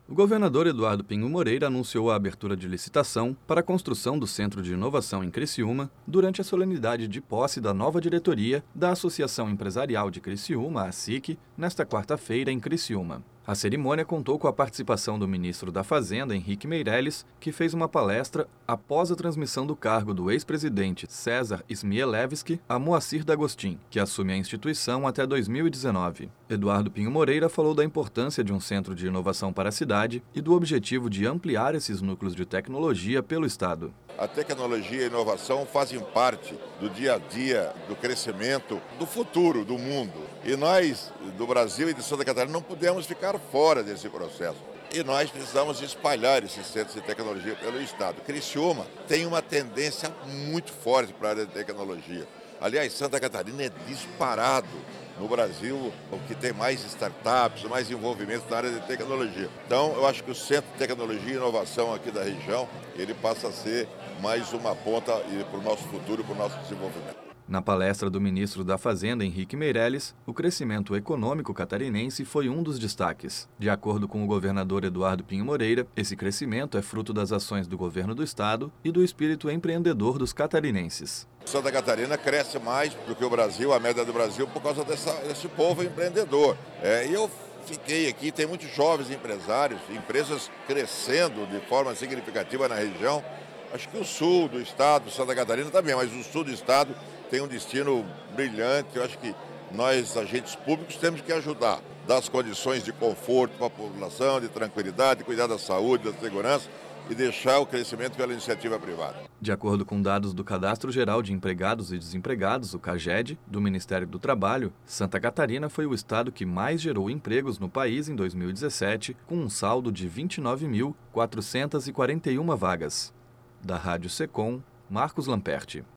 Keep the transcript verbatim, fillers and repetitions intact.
O governador Eduardo Pinho Moreira anunciou a abertura de licitação para a construção do Centro de Inovação em Criciúma durante a solenidade de posse da nova diretoria da Associação Empresarial de Criciúma, a S I C, nesta quarta-feira em Criciúma. A cerimônia contou com a participação do ministro da Fazenda, Henrique Meirelles, que fez uma palestra após a transmissão do cargo do ex-presidente César Smielewski a Moacir D'Agostin, que assume a instituição até dois mil e dezenove. Eduardo Pinho Moreira falou da importância de um centro de inovação para a cidade e do objetivo de ampliar esses núcleos de tecnologia pelo Estado. A tecnologia e a inovação fazem parte do dia a dia, do crescimento, do futuro do mundo. E nós, do Brasil e de Santa Catarina, não podemos ficar fora desse processo. E nós precisamos espalhar esses centros de tecnologia pelo Estado. Criciúma tem uma tendência muito forte para a área de tecnologia. Aliás, Santa Catarina é disparado no Brasil, o que tem mais startups, mais envolvimento na área de tecnologia. Então, eu acho que o Centro de Tecnologia e Inovação aqui da região, ele passa a ser mais uma ponta para o nosso futuro, para o nosso desenvolvimento. Na palestra do ministro da Fazenda, Henrique Meirelles, o crescimento econômico catarinense foi um dos destaques. De acordo com o governador Eduardo Pinho Moreira, esse crescimento é fruto das ações do governo do estado e do espírito empreendedor dos catarinenses. Santa Catarina cresce mais do que o Brasil, a média do Brasil, por causa dessa, desse povo empreendedor. É, e eu fiquei aqui, tem muitos jovens empresários, empresas crescendo de forma significativa na região. Acho que o sul do estado, Santa Catarina também, mas o sul do estado tem um destino brilhante. Eu acho que nós, agentes públicos, temos que ajudar, dar as condições de conforto para a população, de tranquilidade, cuidar da saúde, da segurança e deixar o crescimento pela iniciativa privada. De acordo com dados do Cadastro Geral de Empregados e Desempregados, o CAGED, do Ministério do Trabalho, Santa Catarina foi o estado que mais gerou empregos no país em dois mil e dezessete, com um saldo de vinte e nove mil, quatrocentas e quarenta e uma vagas. Da Rádio Secom, Marcos Lamperti.